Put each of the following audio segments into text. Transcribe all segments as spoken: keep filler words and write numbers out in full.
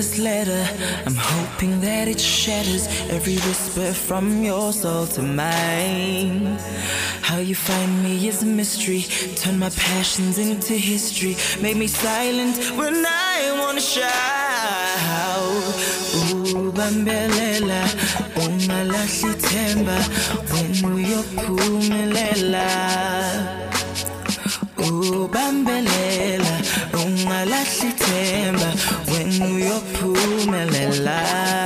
this letter. I'm hoping that it shatters every whisper from your soul to mine. How you find me is a mystery. Turn my passions into history. Make me silent when I wanna shout. Ooh, bambelela, ungalahli themba when uyophumelela. Ooh, bambelela, ungalahli themba when uyophumelela.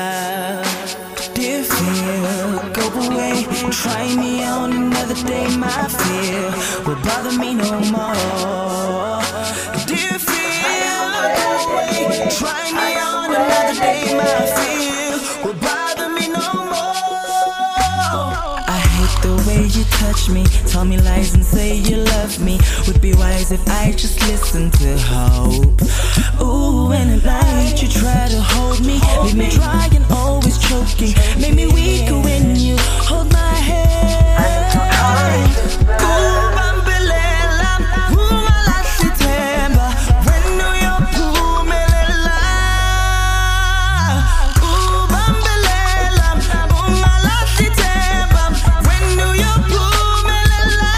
Dear fear, go away, try me on another day. My fear will bother me no more. Dear fear, go away, try me on another day. My fear will bother me no more. I hate the way you touch me, tell me lies and say you love me. Would be wise if I just listened to hope. Ooh, and at night you try to hold me, leave me dry and always choking. Make me weaker when you hold my hand. Ooh, bambelela, ungalahli themba when uyophumelela. Ooh, bambelela, ungalahli themba when uyophumelela.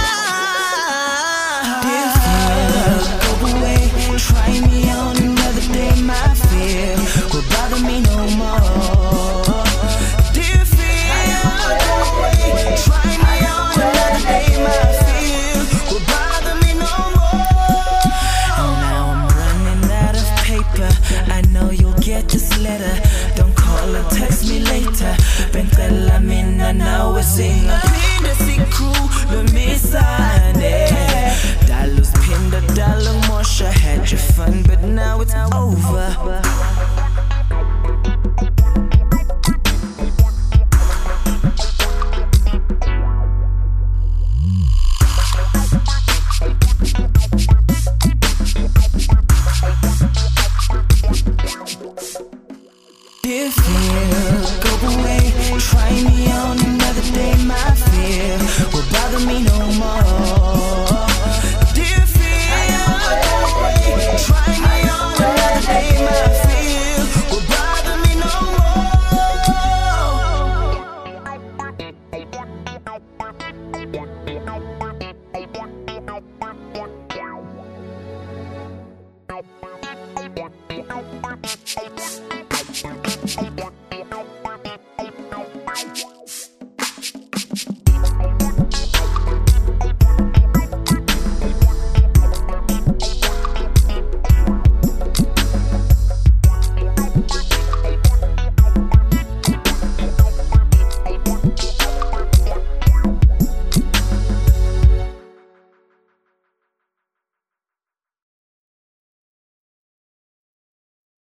Dear fear, go away, try me on another day. My fear will bother me no more. Dear fear, go away, try me on another day. My fear will bother me no more. And now I'm running out of paper. I know you'll get this letter. Don't call or text me later. Bentela mina nawe singaphinde sikhulumisane. Dollars pinda dollar mosha. Had your fun but now it's over. Dear fear, go away, try me on another day. My fear will bother me no more.